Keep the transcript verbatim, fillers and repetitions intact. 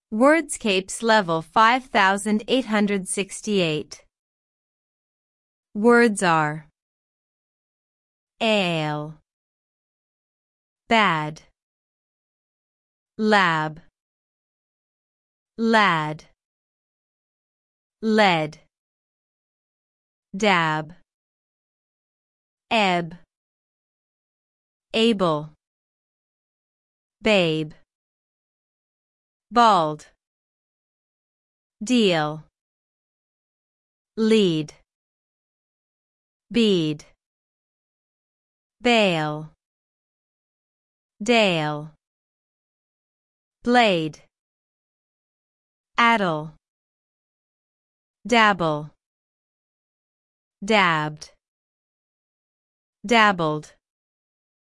Wordscapes level five thousand eight hundred sixty-eight. Words are ale, bad, lab, lad, lead, dab, ebb, able, babe, bald, deal, lead, bead, bail, dale, blade, addle, dabble, dabbed, dabbled.